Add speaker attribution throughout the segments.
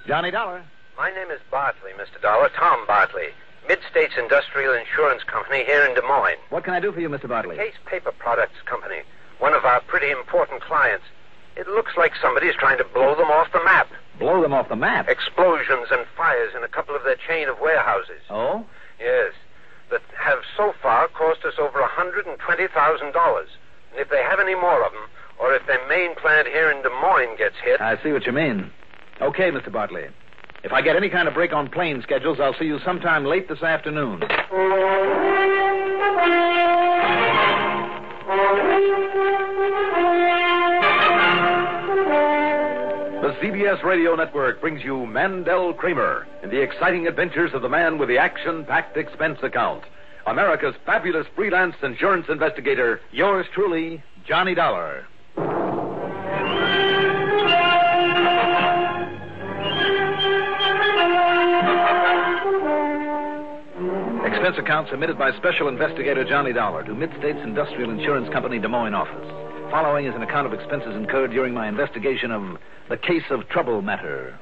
Speaker 1: Johnny Dollar.
Speaker 2: My name is Bartley, Mr. Dollar. Tom Bartley. Mid-States Industrial Insurance Company here in Des Moines.
Speaker 1: What can I do for you, Mr. Bartley?
Speaker 2: Case Paper Products Company. One of our pretty important clients. It looks like somebody's trying to blow them off the map.
Speaker 1: Blow them off the map?
Speaker 2: Explosions and fires in a couple of their chain of warehouses.
Speaker 1: Oh?
Speaker 2: Yes. That have so far cost us over $120,000. And if they have any more of them, or if their main plant here in Des Moines gets hit...
Speaker 1: I see what you mean. Okay, Mr. Bartley. If I get any kind of break on plane schedules, I'll see you sometime late this afternoon.
Speaker 3: The CBS Radio Network brings you Mandel Kramer in the exciting adventures of the man with the action-packed expense account. America's fabulous freelance insurance investigator,
Speaker 1: Yours truly, Johnny Dollar. Expense account submitted by Special Investigator Johnny Dollar to Mid-States Industrial Insurance Company, Des Moines office. Following is an account of expenses incurred during my investigation of the case of Trouble Matter.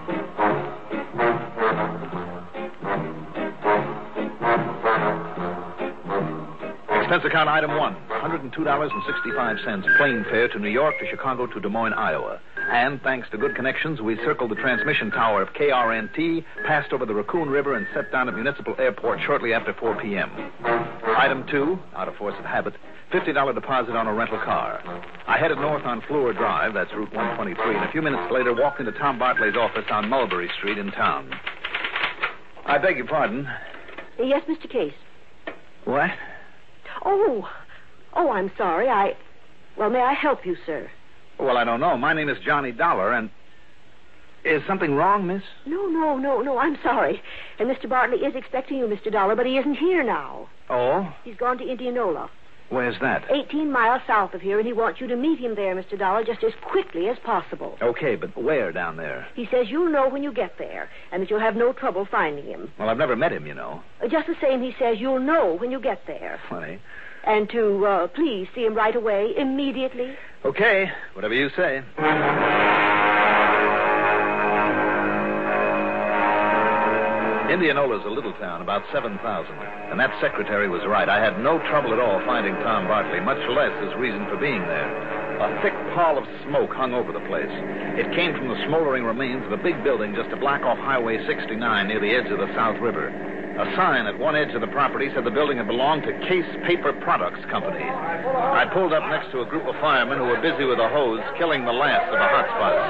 Speaker 1: Expense account item 1, $102.65, plane fare to New York to Chicago to Des Moines, Iowa. And, thanks to good connections, we circled the transmission tower of KRNT, passed over the Raccoon River, and set down at Municipal Airport shortly after 4 p.m. Item 2, out of force of habit, $50 deposit on a rental car. I headed north on Fleur Drive, that's Route 123, and a few minutes later walked into Tom Bartley's office on Mulberry Street in town. I beg your pardon.
Speaker 4: Yes, Mr. Case.
Speaker 1: What?
Speaker 4: Oh, I'm sorry. Well, may I help you, sir?
Speaker 1: Well, I don't know. My name is Johnny Dollar, and... Is something wrong, miss?
Speaker 4: No, I'm sorry. And Mr. Bartley is expecting you, Mr. Dollar, but he isn't here now.
Speaker 1: Oh?
Speaker 4: He's gone to Indianola.
Speaker 1: Where's that?
Speaker 4: 18 miles south of here, and he wants you to meet him there, Mr. Dollar, just as quickly as possible.
Speaker 1: Okay, but where down there?
Speaker 4: He says you'll know when you get there, and that you'll have no trouble finding him.
Speaker 1: Well, I've never met him, you know.
Speaker 4: Just the same, he says you'll know when you get there.
Speaker 1: Funny.
Speaker 4: And to, please see him right away, immediately.
Speaker 1: Okay, whatever you say. Indianola's a little town, about 7,000. And that secretary was right. I had no trouble at all finding Tom Bartley, much less his reason for being there. A thick pall of smoke hung over the place. It came from the smoldering remains of a big building just a block off Highway 69 near the edge of the South River. A sign at one edge of the property said the building had belonged to Case Paper Products Company. I pulled up next to a group of firemen who were busy with a hose, killing the last of the hot spots.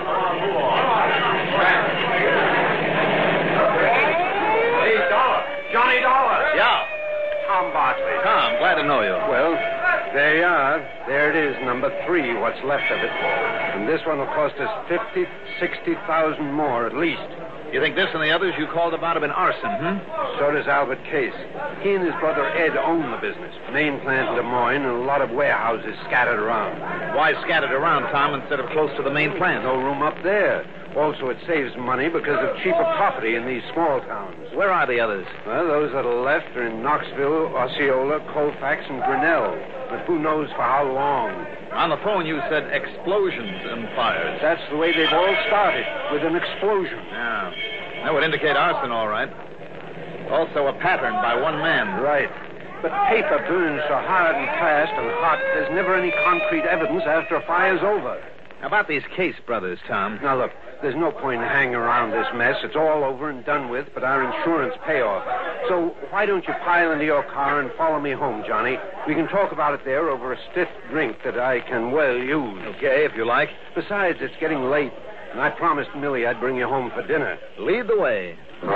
Speaker 2: Hey, Dollar. Johnny Dollar.
Speaker 1: Yeah.
Speaker 2: Tom Bartley.
Speaker 1: Tom, glad to know you.
Speaker 2: Well, there you are. There it is, number 3, what's left of it. And this one will cost us $50,000-$60,000 more at least.
Speaker 1: You think this and the others you called about have been arson,
Speaker 2: So does Albert Case. He and his brother Ed own the business. Main plant in Des Moines and a lot of warehouses scattered around.
Speaker 1: Why scattered around, Tom, instead of close to the main plant?
Speaker 2: No room up there. Also, it saves money because of cheaper property in these small towns.
Speaker 1: Where are the others?
Speaker 2: Well, those that are left are in Knoxville, Osceola, Colfax, and Grinnell. But who knows for how long.
Speaker 1: On the phone, you said explosions and fires.
Speaker 2: That's the way they've all started, with an explosion.
Speaker 1: Yeah. That would indicate arson, all right. Also a pattern by one man.
Speaker 2: Right. But paper burns so hard and fast and hot, there's never any concrete evidence after a fire's over.
Speaker 1: How about these Case brothers, Tom?
Speaker 2: Now, look, there's no point in hanging around this mess. It's all over and done with, but our insurance payoff. So why don't you pile into your car and follow me home, Johnny? We can talk about it there over a stiff drink that I can well use.
Speaker 1: Okay, if you like.
Speaker 2: Besides, it's getting late, and I promised Millie I'd bring you home for dinner.
Speaker 1: Lead the way.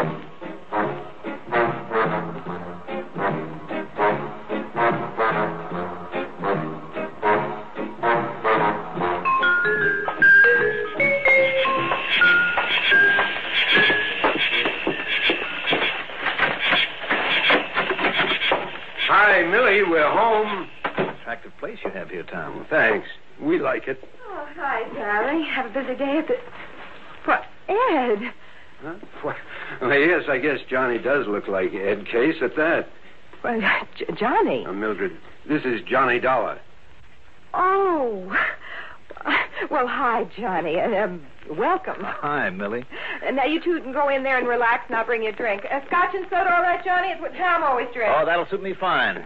Speaker 2: Hi, Millie, we're home.
Speaker 1: Attractive place you have here, Tom.
Speaker 2: Thanks. We like it.
Speaker 4: Oh, hi, darling. Have a busy day at the... What, Ed?
Speaker 2: Huh? Well, yes, I guess Johnny does look like Ed Case at that.
Speaker 4: Well, Johnny.
Speaker 2: Mildred, this is Johnny Dollar.
Speaker 4: Oh.
Speaker 5: Well, hi, Johnny. Welcome.
Speaker 1: Hi, Millie.
Speaker 5: Now, you two can go in there and relax, and I'll bring you a drink. Scotch and soda, all right, Johnny? It's what Tom always drinks.
Speaker 1: Oh, that'll suit me fine.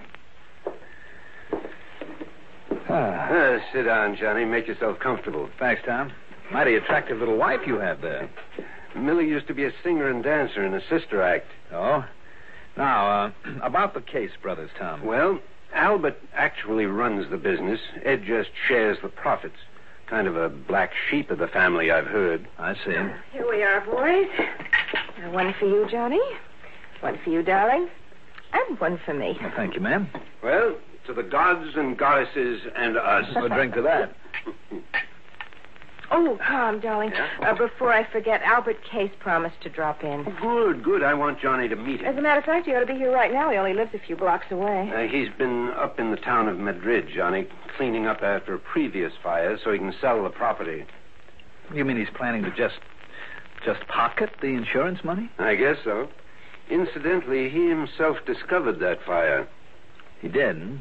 Speaker 2: Sit down, Johnny. Make yourself comfortable.
Speaker 1: Thanks, Tom. Mighty attractive little wife you have there.
Speaker 2: Millie used to be a singer and dancer in a sister act.
Speaker 1: Oh? Now, about the Case brothers, Tom.
Speaker 2: Well, Albert actually runs the business. Ed just shares the profits. Kind of a black sheep of the family, I've heard.
Speaker 1: I see.
Speaker 5: Here we are, boys. One for you, Johnny. One for you, darling. And one for me.
Speaker 1: Well, thank you, ma'am.
Speaker 2: Well, to the gods and goddesses and us.
Speaker 1: A drink to that.
Speaker 5: Oh, Tom, darling.
Speaker 2: Yeah?
Speaker 5: Before I forget, Albert Case promised to drop in.
Speaker 2: Good. I want Johnny to meet him.
Speaker 5: As a matter of fact, he ought to be here right now. He only lives a few blocks away.
Speaker 2: He's been up in the town of Madrid, Johnny, cleaning up after a previous fire so he can sell the property.
Speaker 1: You mean he's planning to just pocket the insurance money?
Speaker 2: I guess so. Incidentally, he himself discovered that fire.
Speaker 1: He did, hmm?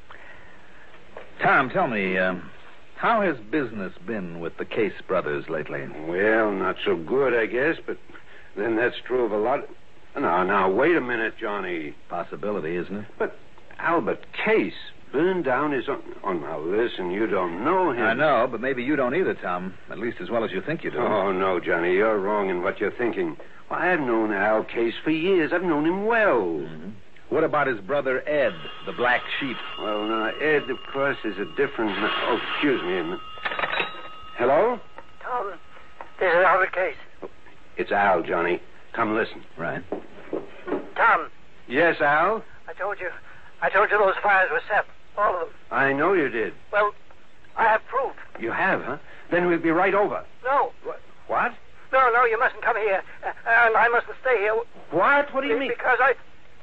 Speaker 1: Tom, tell me, how has business been with the Case brothers lately?
Speaker 2: Well, not so good, I guess, but then that's true of a lot. Now, wait a minute, Johnny.
Speaker 1: Possibility, isn't it?
Speaker 2: But Albert Case burned down his own... Oh, now, listen, you don't know him.
Speaker 1: I know, but maybe you don't either, Tom. At least as well as you think you do.
Speaker 2: Oh, no, Johnny, you're wrong in what you're thinking. Well, I've known Al Case for years. I've known him well.
Speaker 1: Mm-hmm. What about his brother Ed, the black sheep?
Speaker 2: Well, now, Ed, of course, is a different... Oh, excuse me a minute. Hello?
Speaker 6: Tom, this is Albert Case.
Speaker 2: It's Al, Johnny. Come listen.
Speaker 1: Right.
Speaker 6: Tom,
Speaker 2: Yes, Al?
Speaker 6: I told you those fires were set. All of them.
Speaker 2: I know you did.
Speaker 6: Well, I have proof.
Speaker 2: You have, huh? Then we'll be right over.
Speaker 6: No.
Speaker 2: What?
Speaker 6: No, you mustn't come here. And I mustn't stay here.
Speaker 2: What? What do you mean?
Speaker 6: Because I...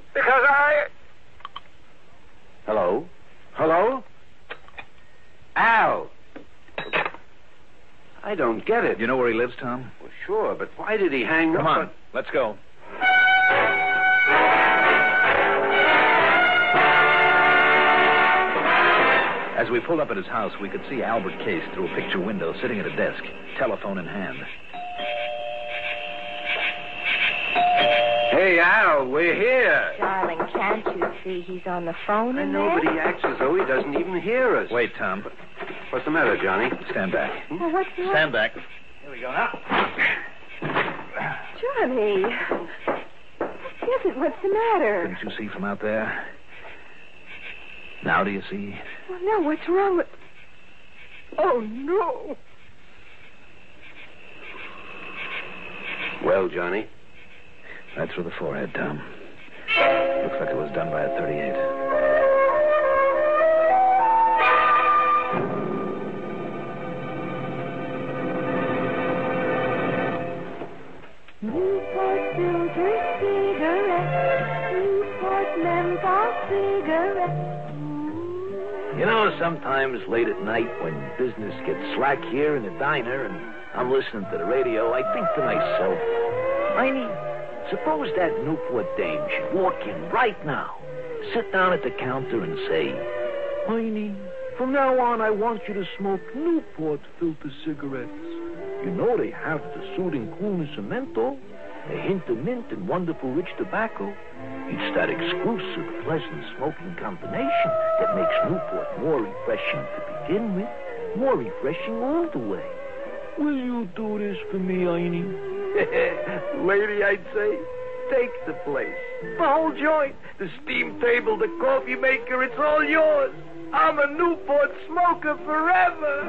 Speaker 2: Hello? Hello? Al! I don't get it.
Speaker 1: You know where he lives, Tom?
Speaker 2: Well, sure, but why did he hang
Speaker 1: Come
Speaker 2: up?
Speaker 1: on, let's go. As we pulled up at his house, we could see Albert Case through a picture window, sitting at a desk, telephone in hand.
Speaker 2: Hey, Al, we're here.
Speaker 5: Darling, can't you see he's on the phone
Speaker 2: I
Speaker 5: in
Speaker 2: know,
Speaker 5: there?
Speaker 2: but he acts as though he doesn't even hear us.
Speaker 1: Wait, Tom.
Speaker 2: What's the matter, Johnny?
Speaker 1: Stand back.
Speaker 5: Well, what's the matter?
Speaker 1: Stand back.
Speaker 6: Here we go now.
Speaker 5: Johnny. What is it? What's the matter?
Speaker 1: Couldn't you see from out there? Now do you see?
Speaker 5: Well, no, what's wrong with... Oh, no.
Speaker 2: Well, Johnny?
Speaker 1: Right through the forehead, Tom. Looks like it was done by a .38.
Speaker 5: Newport filter cigarette. Newport menthol cigarette.
Speaker 7: You know, sometimes late at night when business gets slack here in the diner and I'm listening to the radio, I think to myself, Miney, suppose that Newport dame should walk in right now, sit down at the counter and say, Miney, from now on I want you to smoke Newport filter cigarettes. You know they have the soothing coolness of menthol, a hint of mint and wonderful rich tobacco. It's that exclusive, pleasant smoking combination that makes Newport more refreshing to begin with, more refreshing all the way. Will you do this for me, Einie? Lady, I'd say, take the place. The whole joint, the steam table, the coffee maker, it's all yours. I'm a Newport smoker forever.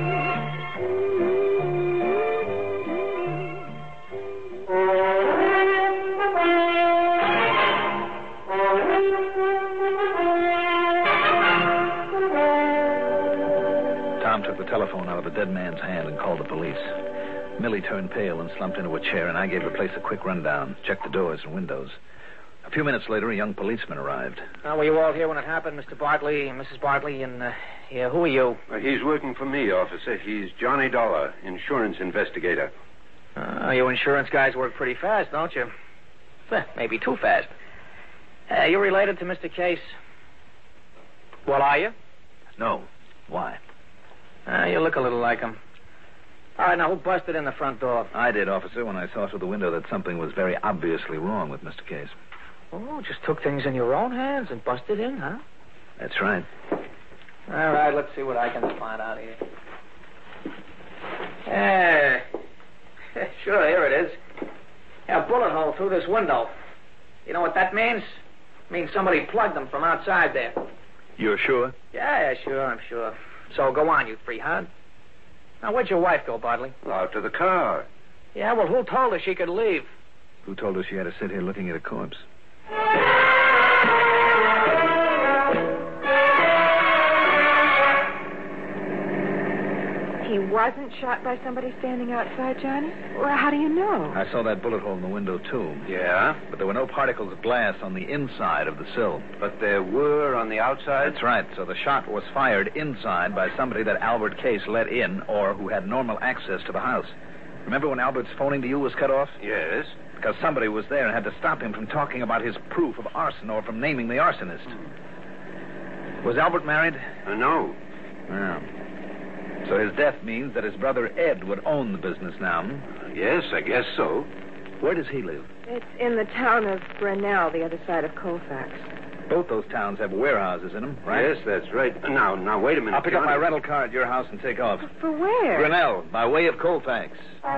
Speaker 1: Tom took the telephone out of the dead man's hand and called the police. Millie turned pale and slumped into a chair, and I gave the place a quick rundown, checked the doors and windows. A few minutes later, a young policeman arrived.
Speaker 6: Were you all here when it happened, Mr. Bartley and Mrs. Bartley? And, who are you?
Speaker 2: He's working for me, officer. He's Johnny Dollar, insurance investigator.
Speaker 6: You insurance guys work pretty fast, don't you? Maybe too fast. You related to Mr. Case? Well, are you?
Speaker 1: No. Why?
Speaker 6: You look a little like him. All right, now who busted in the front door?
Speaker 1: I did, officer, when I saw through the window that something was very obviously wrong with Mr. Case.
Speaker 6: Oh, just took things in your own hands and busted in, huh?
Speaker 1: That's right.
Speaker 6: All right, let's see what I can find out here. Hey. Sure, here it is. A bullet hole through this window. You know what that means? It means somebody plugged them from outside there.
Speaker 1: You're sure?
Speaker 6: Yeah, sure, I'm sure. So go on, you freehand. Now, where'd your wife go, Bartley?
Speaker 2: Out to the car.
Speaker 6: Yeah, well, who told her she could leave?
Speaker 1: Who told her she had to sit here looking at a corpse?
Speaker 5: He wasn't shot by somebody standing outside, Johnny? Well, how do you know?
Speaker 1: I saw that bullet hole in the window, too.
Speaker 2: Yeah?
Speaker 1: But there were no particles of glass on the inside of the sill.
Speaker 2: But there were on the outside?
Speaker 1: That's right. So the shot was fired inside by somebody that Albert Case let in or who had normal access to the house. Remember when Albert's phoning to you was cut off?
Speaker 2: Yes.
Speaker 1: Because somebody was there and had to stop him from talking about his proof of arson or from naming the arsonist. Was Albert married?
Speaker 2: No.
Speaker 1: Yeah. So his death means that his brother Ed would own the business now.
Speaker 2: Yes, I guess so.
Speaker 1: Where does he live?
Speaker 5: It's in the town of Grinnell, the other side of Colfax.
Speaker 1: Both those towns have warehouses in them, right?
Speaker 2: Yes, that's right. Now, wait a minute.
Speaker 1: I'll pick up
Speaker 2: Johnny.
Speaker 1: my rental car at your house and take off.
Speaker 5: For where?
Speaker 1: Grinnell, by way of Colfax.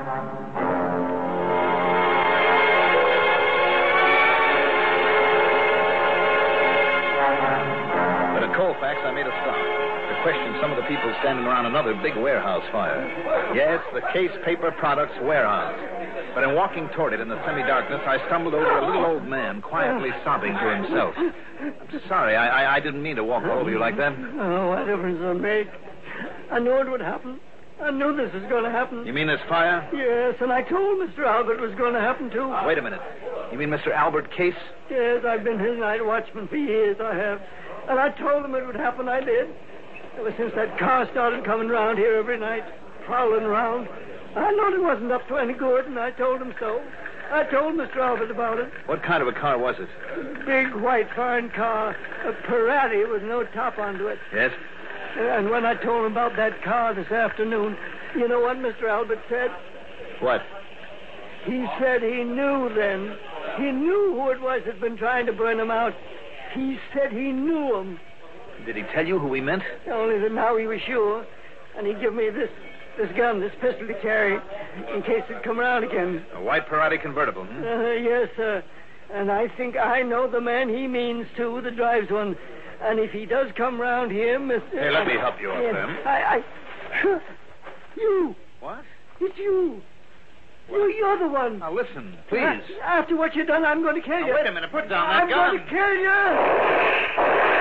Speaker 1: But at Colfax, I made a stop to question some of the people standing around another big warehouse fire. Yes, the Case Paper Products warehouse. But in walking toward it in the semi-darkness, I stumbled over a little old man quietly sobbing to himself. I'm sorry, I didn't mean to walk all over you like that.
Speaker 8: Oh, what difference does it make? I knew it would happen. I knew this was going to happen.
Speaker 1: You mean this fire?
Speaker 8: Yes, and I told Mr. Albert it was going to happen, too.
Speaker 1: Wait a minute. You mean Mr. Albert Case?
Speaker 8: Yes, I've been his night watchman for years, I have. And I told him it would happen, I did. Ever since that car started coming round here every night, prowling around, I knowed it wasn't up to any good, and I told him so. I told Mr. Albert about it.
Speaker 1: What kind of a car was it?
Speaker 8: Big, white, foreign car. A Pirati with no top onto it.
Speaker 1: Yes?
Speaker 8: And when I told him about that car this afternoon, you know what Mr. Albert said?
Speaker 1: What?
Speaker 8: He said he knew then. He knew who it was that had been trying to burn him out. He said he knew him.
Speaker 1: Did he tell you who he meant?
Speaker 8: Only that now he was sure. And he give me this gun, this pistol to carry, in case it come around again.
Speaker 1: A white Pirati convertible, hmm?
Speaker 8: Yes, sir. And I think I know the man he means, too, that drives one. And if he does come round here, Mr...
Speaker 1: Hey, let me help you up,
Speaker 8: Yes,
Speaker 1: Sam.
Speaker 8: You.
Speaker 1: What?
Speaker 8: It's you. You're the one.
Speaker 1: Now, listen, please.
Speaker 8: After what you've done, I'm going to kill you.
Speaker 1: Now, wait a minute. Put down that gun.
Speaker 8: I'm going to kill you.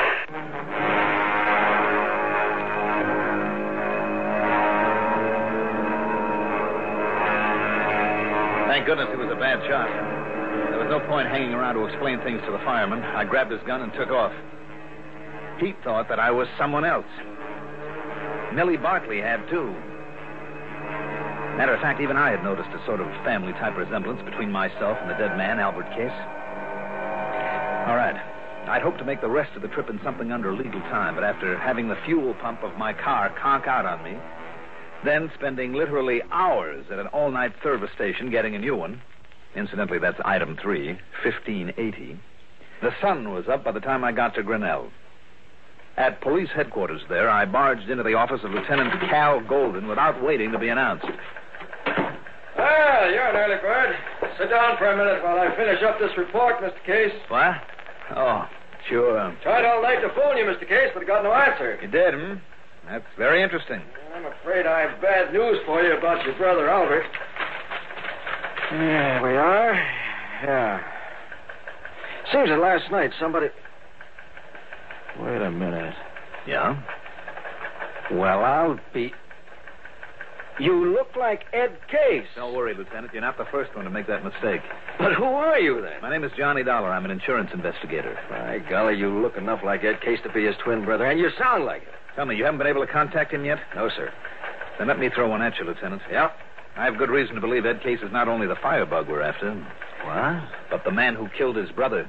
Speaker 1: Thank goodness it was a bad shot. There was no point hanging around to explain things to the fireman. I grabbed his gun and took off. Pete thought that I was someone else. Millie Bartley had, too. Matter of fact, even I had noticed a sort of family-type resemblance between myself and the dead man, Albert Case. All right. I'd hoped to make the rest of the trip in something under legal time, but after having the fuel pump of my car conk out on me, then spending literally hours at an all-night service station getting a new one, incidentally, that's item 3, 1580, the sun was up by the time I got to Grinnell. At police headquarters there, I barged into the office of Lieutenant Cal Golden without waiting to be announced.
Speaker 9: Well, you're an early bird. Sit down for a minute while I finish up this report, Mr. Case.
Speaker 1: What? Oh, sure.
Speaker 9: Tried all night to phone you, Mr. Case, but got no answer.
Speaker 1: You did, hmm? That's very interesting.
Speaker 9: I'm afraid I have bad news for you about your brother, Albert.
Speaker 6: There we are. Yeah. Seems that last night somebody... Wait a minute.
Speaker 1: Yeah?
Speaker 6: Well, I'll be... You look like Ed Case.
Speaker 1: Don't worry, Lieutenant. You're not the first one to make that mistake.
Speaker 6: But who are you, then?
Speaker 1: My name is Johnny Dollar. I'm an insurance investigator.
Speaker 6: By golly, you look enough like Ed Case to be his twin brother, and you sound like it.
Speaker 1: Tell me, you haven't been able to contact him yet?
Speaker 6: No, sir.
Speaker 1: Then let me throw one at you, Lieutenant.
Speaker 6: Yeah?
Speaker 1: I have good reason to believe Ed Case is not only the firebug we're after,
Speaker 6: What?
Speaker 1: but the man who killed his brother.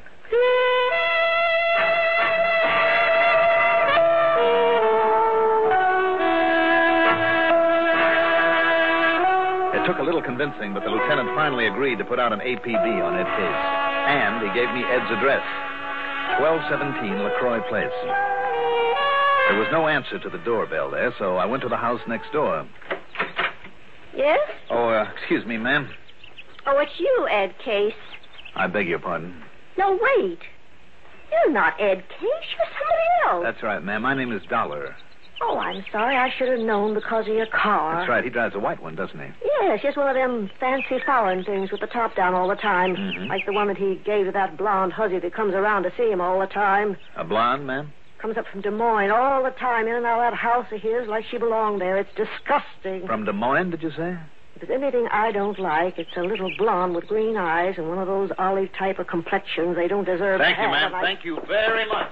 Speaker 1: It took a little convincing, but the lieutenant finally agreed to put out an APB on Ed Case. And he gave me Ed's address, 1217 LaCroix Place. There was no answer to the doorbell there, so I went to the house next door.
Speaker 4: Yes?
Speaker 1: Oh, excuse me, ma'am.
Speaker 4: Oh, it's you, Ed Case.
Speaker 1: I beg your pardon.
Speaker 4: No, wait. You're not Ed Case. You're somebody else.
Speaker 1: That's right, ma'am. My name is Dollar.
Speaker 4: Oh, I'm sorry. I should have known because of your car.
Speaker 1: That's right. He drives a white one, doesn't he?
Speaker 4: Yes, just one of them fancy foreign things with the top down all the time.
Speaker 1: Mm-hmm.
Speaker 4: Like the one that he gave to that blonde hussy that comes around to see him all the time.
Speaker 1: A blonde, ma'am?
Speaker 4: Comes up from Des Moines all the time, in and out of that house of his like she belonged there. It's disgusting.
Speaker 1: From Des Moines, did you say?
Speaker 4: If there's anything I don't like, it's a little blonde with green eyes and one of those olive type of complexions they don't deserve
Speaker 1: Thank
Speaker 4: to
Speaker 1: you,
Speaker 4: have.
Speaker 1: ma'am. Thank you very much.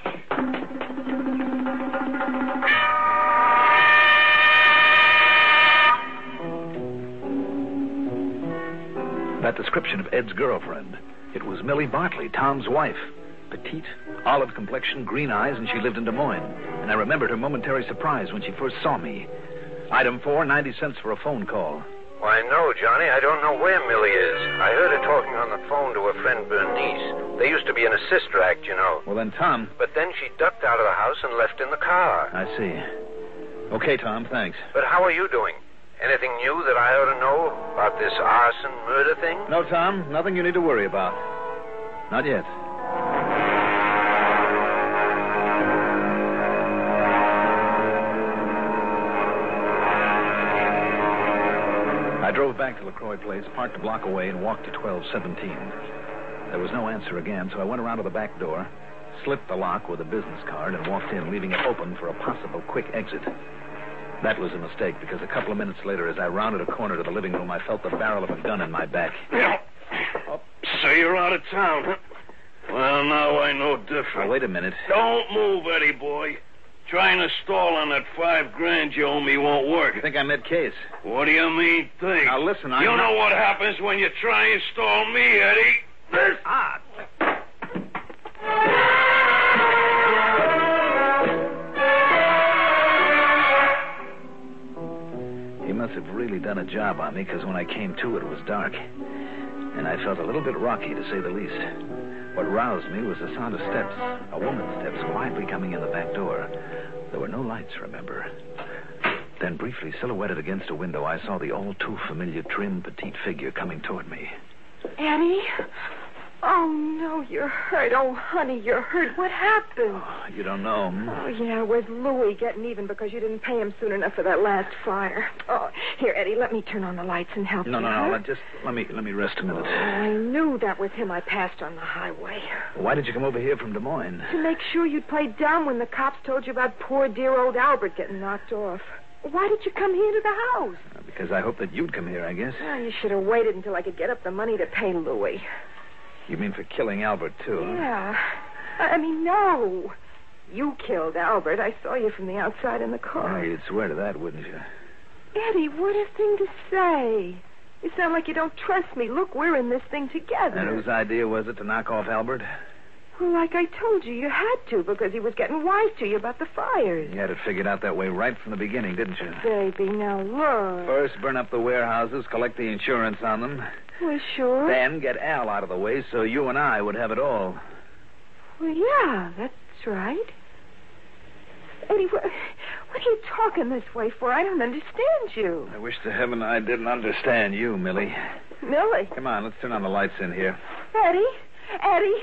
Speaker 1: That description of Ed's girlfriend. It was Millie Bartley, Tom's wife. Petite, olive complexion, green eyes, and she lived in Des Moines. And I remembered her momentary surprise when she first saw me. Item 4, 90 cents for a phone call.
Speaker 2: Why, no, Johnny. I don't know where Millie is. I heard her talking on the phone to her friend Bernice. They used to be in a sister act, you know.
Speaker 1: Well, then, Tom...
Speaker 2: But then she ducked out of the house and left in the car.
Speaker 1: I see. Okay, Tom, thanks.
Speaker 2: But how are you doing? Anything new that I ought to know about this arson murder thing?
Speaker 1: No, Tom, nothing you need to worry about. Not yet. I drove back to LaCroix Place, parked a block away, and walked to 1217. There was no answer again, so I went around to the back door, slipped the lock with a business card, and walked in, leaving it open for a possible quick exit. That was a mistake, because a couple of minutes later, as I rounded a corner to the living room, I felt the barrel of a gun in my back.
Speaker 7: Oh, so you're out of town, huh? Well, now I know different.
Speaker 1: Now, wait a minute.
Speaker 7: Don't move, Eddie boy. Trying to stall on that $5,000 you owe me won't work.
Speaker 1: You think I'm Ed Case?
Speaker 7: What do you mean, think?
Speaker 1: Now, listen,
Speaker 7: You know what happens when you try and stall me, Eddie.
Speaker 1: He must have really done a job on me, because when I came to, it was dark. And I felt a little bit rocky, to say the least. What roused me was the sound of steps, a woman's steps, quietly coming in the back door. There were no lights, remember. Then, briefly silhouetted against a window, I saw the all-too-familiar, trim, petite figure coming toward me.
Speaker 5: Eddie? Oh, no, you're hurt. Oh, honey, you're hurt. What happened?
Speaker 1: Oh, you don't know.
Speaker 5: Oh, yeah, where's Louie getting even because you didn't pay him soon enough for that last fire? Oh, here, Eddie, let me turn on the lights and help you.
Speaker 1: No. Just let me rest a minute.
Speaker 5: Oh, I knew that was him I passed on the highway.
Speaker 1: Why did you come over here from Des Moines?
Speaker 5: To make sure you'd play dumb when the cops told you about poor dear old Albert getting knocked off. Why did you come here to the house?
Speaker 1: Because I hoped that you'd come here, I guess.
Speaker 5: Well, you should have waited until I could get up the money to pay Louie.
Speaker 1: You mean for killing Albert, too?
Speaker 5: Yeah. I mean, no. You killed Albert. I saw you from the outside in the car.
Speaker 1: Oh, you'd swear to that, wouldn't you?
Speaker 5: Eddie, what a thing to say. You sound like you don't trust me. Look, we're in this thing together.
Speaker 1: And whose idea was it to knock off Albert?
Speaker 5: Well, like I told you, you had to because he was getting wise to you about the fires.
Speaker 1: You had it figured out that way right from the beginning, didn't you?
Speaker 5: Baby, now look.
Speaker 1: First, burn up the warehouses, collect the insurance on them.
Speaker 5: Well, sure.
Speaker 1: Then get Al out of the way so you and I would have it all.
Speaker 5: Well, yeah, that's right. Eddie, what are you talking this way for? I don't understand you.
Speaker 1: I wish to heaven I didn't understand you, Millie.
Speaker 5: Millie?
Speaker 1: Come on, let's turn on the lights in here.
Speaker 5: Eddie,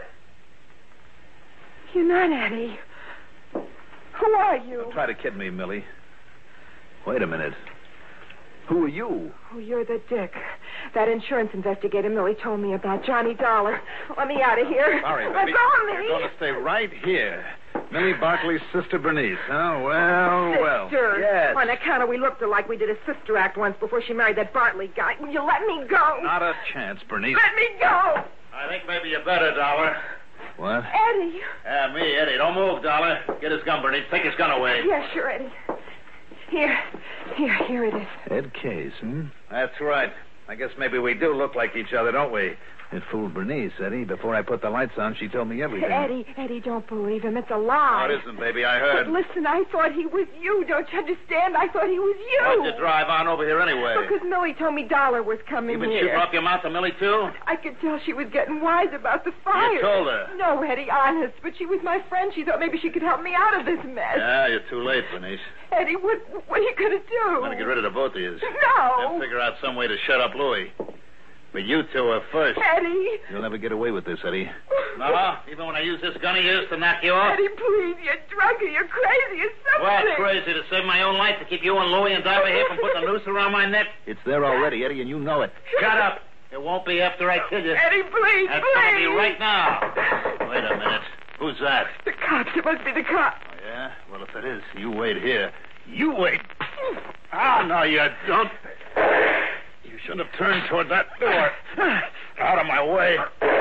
Speaker 5: you're not Eddie. Who are you?
Speaker 1: Don't try to kid me, Millie. Wait a minute. Who are you?
Speaker 5: Oh, you're the dick. That insurance investigator Millie told me about, Johnny Dollar. Let me out of here.
Speaker 1: Sorry,
Speaker 5: Let
Speaker 1: baby.
Speaker 5: go of me.
Speaker 1: You're going to stay right here. Millie Bartley's sister Bernice. Oh, well.
Speaker 5: Sister.
Speaker 1: Yes.
Speaker 5: On account of we looked alike, we did a sister act once before she married that Bartley guy. Will you let me go?
Speaker 1: Not a chance, Bernice.
Speaker 5: Let me go.
Speaker 9: I think maybe you better, Dollar.
Speaker 1: What?
Speaker 5: Eddie.
Speaker 9: Yeah, me, Eddie. Don't move, Dollar. Get his gun, Bernice. Take his gun away.
Speaker 5: Yeah, sure, Eddie. Here it is.
Speaker 1: Ed Case, hmm?
Speaker 9: That's right.
Speaker 1: I guess maybe we do look like each other, don't we? It fooled Bernice, Eddie. Before I put the lights on, she told me everything.
Speaker 5: Eddie, don't believe him. It's a lie.
Speaker 1: No, it isn't, baby. I heard.
Speaker 5: But listen, I thought he was you. Don't you understand? I thought he was you.
Speaker 1: Why'd you drive on over here anyway?
Speaker 5: Because Millie told me Dollar was coming
Speaker 1: You've been
Speaker 5: here.
Speaker 1: shooting off your mouth to Millie, too?
Speaker 5: I could tell she was getting wise about the fire.
Speaker 1: You told her.
Speaker 5: No, Eddie, honest. But she was my friend. She thought maybe she could help me out of this mess.
Speaker 1: Yeah, you're too late, Bernice.
Speaker 5: Eddie, what are you going to do?
Speaker 1: I'm going to get rid of the both of you.
Speaker 5: No.
Speaker 1: Then figure out some way to shut up Louie. But you two are first.
Speaker 5: Eddie.
Speaker 1: You'll never get away with this, Eddie. No, even when I use this gun of yours to knock you off.
Speaker 5: Eddie, please, you're drunk or you're crazy or something.
Speaker 1: What, crazy? To save my own life, to keep you and Louie and Diver here from putting a noose around my neck? It's there already, Eddie, and you know it. Shut up. It won't be after I kill you.
Speaker 5: Eddie, please,
Speaker 1: That's
Speaker 5: please.
Speaker 1: going to be right now. Wait a minute. Who's that?
Speaker 5: The cops. It must be the cops.
Speaker 1: Oh, yeah? Well, if it is, you wait here. You wait. Ah, no, you don't. You shouldn't have turned toward that door. Out of my way.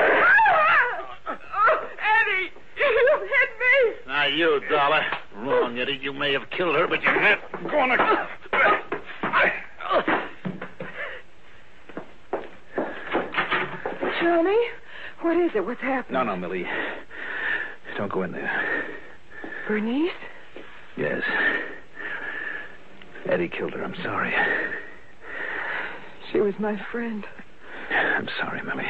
Speaker 5: Oh, Eddie, you hit me.
Speaker 1: Now, you, Dollar. Wrong, Eddie. You may have killed her, but you're not going to...
Speaker 5: Johnny, what is it? What's happening?
Speaker 1: No, Millie. Don't go in there.
Speaker 5: Bernice?
Speaker 1: Yes. Eddie killed her. I'm sorry.
Speaker 5: She was my friend.
Speaker 1: I'm sorry, Millie.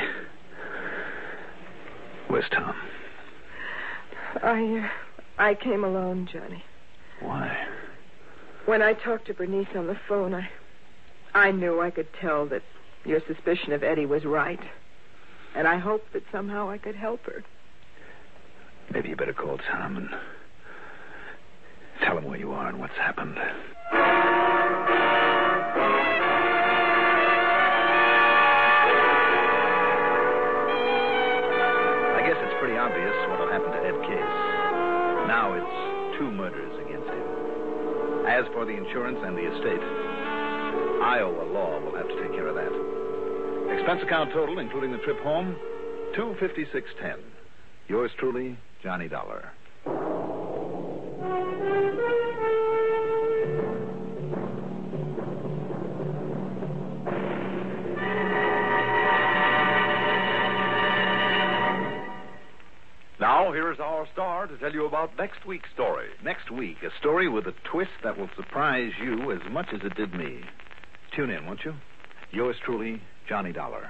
Speaker 1: Where's Tom?
Speaker 5: I came alone, Johnny.
Speaker 1: Why?
Speaker 5: When I talked to Bernice on the phone, I knew I could tell that your suspicion of Eddie was right. And I hoped that somehow I could help her.
Speaker 1: Maybe you better call Tom and tell him where you are and what's happened. I guess it's pretty obvious what'll happen to Ed Case. Now it's 2 murders against him. As for the insurance and the estate, Iowa law will have to take care of that. Expense account total, including the trip home, $256.10. Yours truly, Johnny Dollar.
Speaker 3: Now, here is our star to tell you about next week's story.
Speaker 1: Next week, a story with a twist that will surprise you as much as it did me. Tune in, won't you? Yours truly, Johnny Dollar.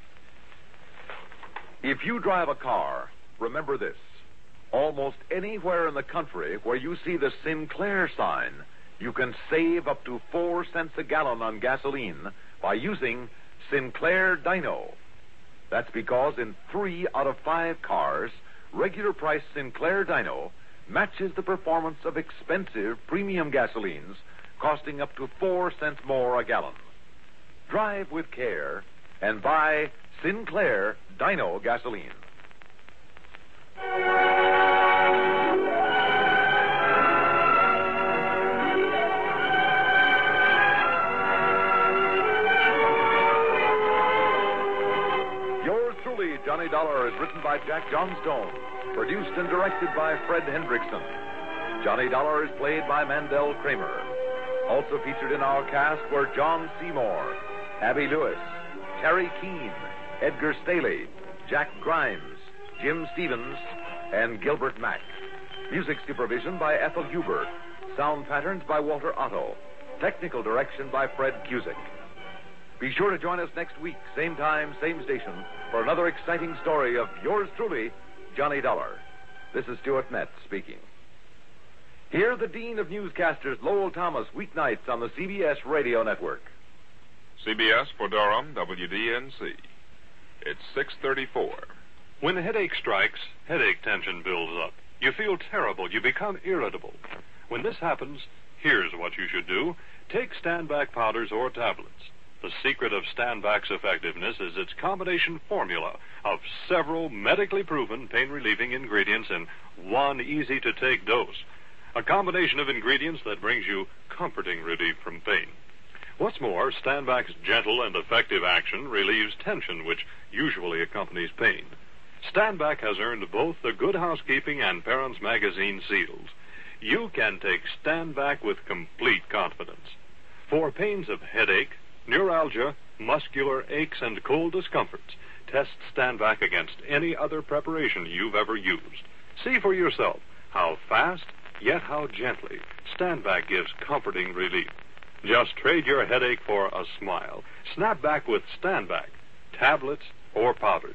Speaker 3: If you drive a car, remember this. Almost anywhere in the country where you see the Sinclair sign, you can save up to 4 cents a gallon on gasoline by using Sinclair Dino. That's because in 3 out of 5 cars, regular price Sinclair Dino matches the performance of expensive premium gasolines costing up to 4 cents more a gallon. Drive with care and buy Sinclair Dino gasoline. Yours truly, Johnny Dollar, is written by Jack Johnstone, produced and directed by Fred Hendrickson. Johnny Dollar is played by Mandel Kramer. Also featured in our cast were John Seymour, Abby Lewis, Terry Keane, Edgar Staley, Jack Grimes, Jim Stevens, and Gilbert Mack. Music supervision by Ethel Huber. Sound patterns by Walter Otto. Technical direction by Fred Cusick. Be sure to join us next week, same time, same station, for another exciting story of yours truly, Johnny Dollar. This is Stuart Metz speaking. Hear the Dean of Newscasters, Lowell Thomas, weeknights on the CBS Radio Network.
Speaker 10: CBS for Durham, WDNC. It's 6:34.
Speaker 11: When a headache strikes, headache tension builds up. You feel terrible. You become irritable. When this happens, here's what you should do. Take Stand-Back powders or tablets. The secret of Stand-Back's effectiveness is its combination formula of several medically proven pain-relieving ingredients in one easy-to-take dose. A combination of ingredients that brings you comforting relief from pain. What's more, Stand-Back's gentle and effective action relieves tension, which usually accompanies pain. Stand-Back has earned both the Good Housekeeping and Parents Magazine seals. You can take Stand-Back with complete confidence. For pains of headache, neuralgia, muscular aches, and cold discomforts. Test Stand-Back against any other preparation you've ever used. See for yourself how fast, yet how gently, Stand-Back gives comforting relief. Just trade your headache for a smile. Snap back with Stand-Back, tablets or powders.